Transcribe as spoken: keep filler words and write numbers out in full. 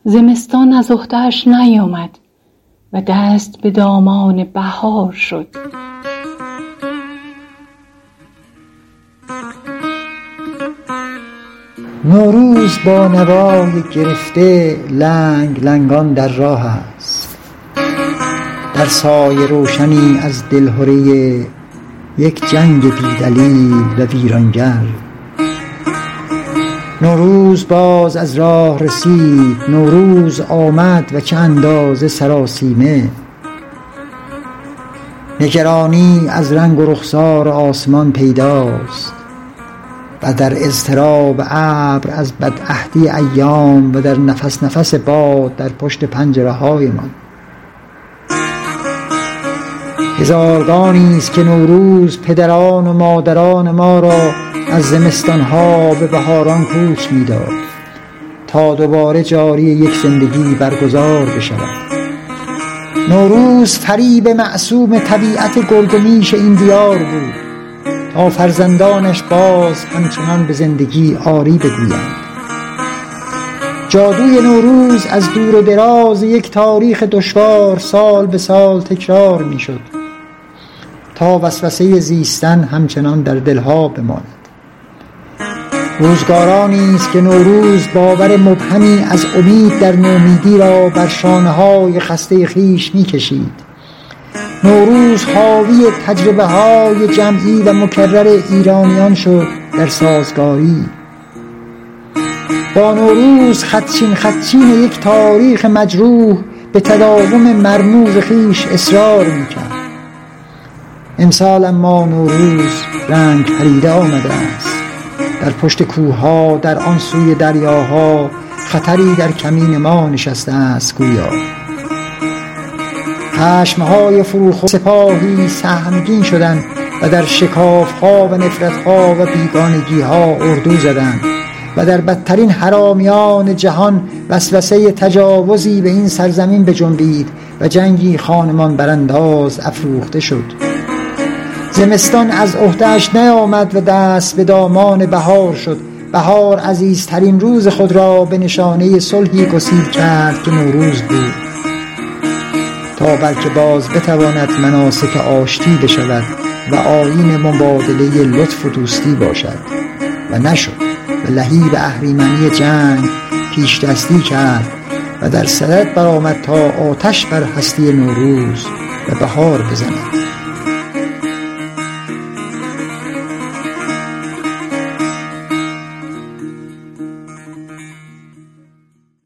زمستان از عهده‌اش نیامد و دست به دامان بهار شد. نوروز با نوای گرفته لنگ لنگان در راه است، در سایه روشنی از دلهره یک جنگ بی‌دلیل و ویرانگر. نوروز باز از راه رسید، نوروز آمد و چه اندازه سراسیمه. نگرانی از رنگ و رخسار آسمان پیداست و در اضطراب ابر از بدعهدی ایام و در نفس نفس باد در پشت پنجره هایمان. هزارگانی است که نوروز پدران و مادران ما را از زمستانها به بهاران کوچ می‌داد تا دوباره جاری یک زندگی برگزار بشود. نوروز فریب معصوم طبیعت گرگ و میش این دیار بود تا فرزندانش باز همچنان به زندگی آری بگویند. جادوی نوروز از دور و دراز یک تاریخ دشوار سال به سال تکرار می‌شد تا وسوسه زیستن همچنان در دلها بماند. روزگارانی است که نوروز باور مبهمی از امید در نومیدی را بر شانه‌های خسته خویش می‌کشید. نوروز حاوی تجربه‌های جمعی و مکرر ایرانیان شد در سازگاری. با نوروز خدچین خدچین یک تاریخ مجروح به تداوم مرموز خویش اصرار می‌کرد. امسال اما نوروز رنگ پریده آمده است. در پشت کوه‌ها، در آن سوی دریاها خطری در کمین ما نشسته است گویا. خشم‌های فروخ سپاهی سهمگین شدند و در شکاف‌ها و نفرت‌ها و بیگانگی‌ها اردو زدند و در بدترین حرامیان جهان وسوسه تجاوزی به این سرزمین بجنبید و جنگی خانمان برانداز افروخته شد. زمستان از عهده‌اش نیامد و دست به دامان بهار شد. بهار عزیزترین روز خود را به نشانه صلحی گسیل کرد که نوروز بود تا بلکه باز بتواند مناسک آشتی بشود و آیین مبادله لطف و دوستی باشد و نشد و لهیب اهریمنی جنگ پیش دستی کرد و در صدد برآمد تا آتش بر هستی نوروز و بهار بزند.